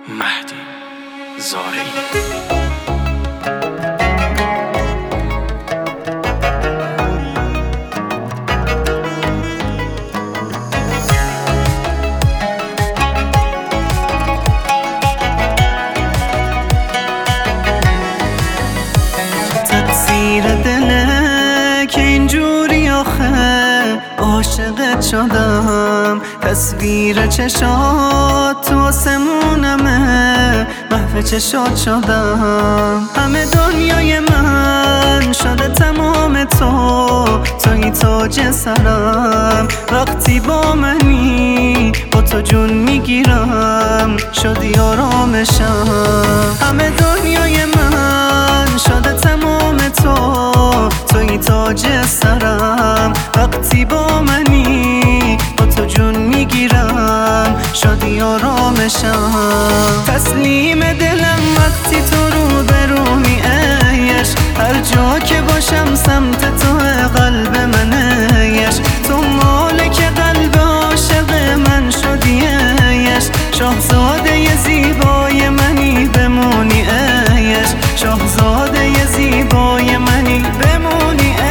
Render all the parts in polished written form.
مهدی زارعی. تقصیر دله که اینجوری آخه عاشقت شدم. تصویر چشات تو آسمونمه، محو چشات شدم. همه دنیای من شده تمام توی تاج سرم. وقتی با منی با تو جون میگیرم، شدی آرامشم. همه دنیای من شده تمام توی تاج سرم. وقتی با منی با تو جون میگیرم، شدی آرامشم. تسلیم دلم وقتی تو رو برومی ایش، هر جا که باشم سمت تو قلب من ایش. تو مالک قلب عاشق من شدی ایش. شاهزاده زیبای منی بمونی ایش. شاهزاده زیبای منی بمونی ایش.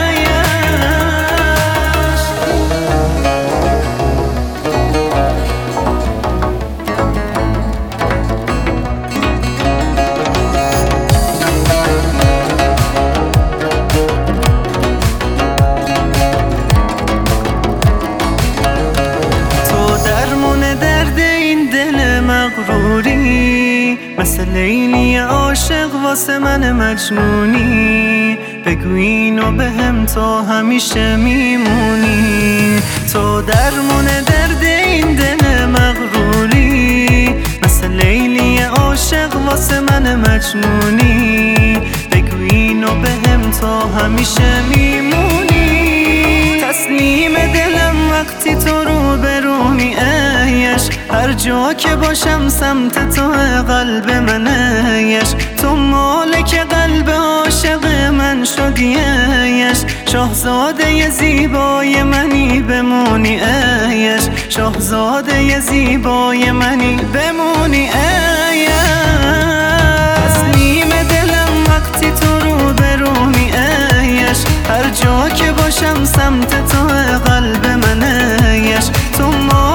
مثل لیلی عاشق واسه من مجنونی. بگو اینو بهم تا همیشه میمونی. تو درمون درد این دل مغروری. مثل لیلی عاشق واسه من مجنونی. بگو اینو بهم تا همیشه میمونی. تسلیم دلم وقتی تو رو برومی ایش. هر جا که باشم سمت تو قلب من ایش. تو مالک قلب عاشق من شدی ایش. شاهزاده زیبای منی بمونی ایش. شاهزاده زیبای منی بمونی ایش. تسلیم دلم وقتی تو رو برومی ایش. هر جا که باشم سمت تو قلب من ایش. تو